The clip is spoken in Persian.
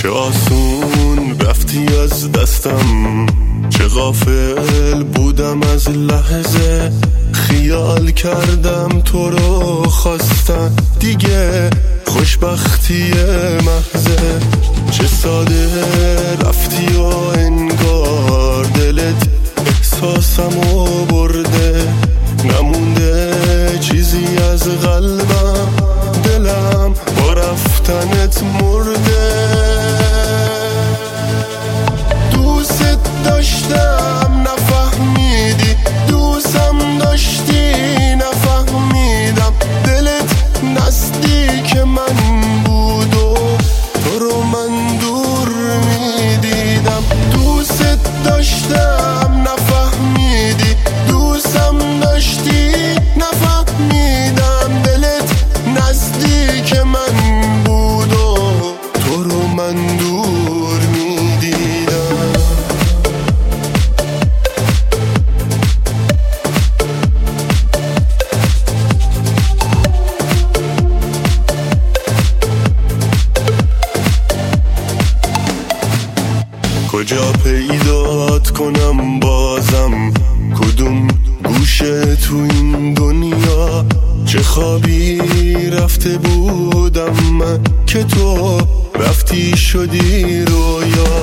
چه آسون رفتی از دستم، چه غافل بودم از لحظه. خیال کردم تو رو خواستم، دیگه خوشبختی محضه. چه ساده رفتی و انگار دلت احساسمو برده. نمونده چیزی از قلبم، دلم با رفتنت مرده. دوست داشتم نفهمیدی، دوستم داشتی نفهمیدم. دلت نزدیک من بود و تو رو من دور میدیدم. دوست داشتم نفهمیدی، دوستم داشتی نفهمیدم. دلت نزدیک من بود و تو رو من دور میدیدم. کجا پیدات کنم بازم، کدوم گوشه تو این دنیا؟ چه خوابی رفته بودم من که تو رفتی شدی رویا.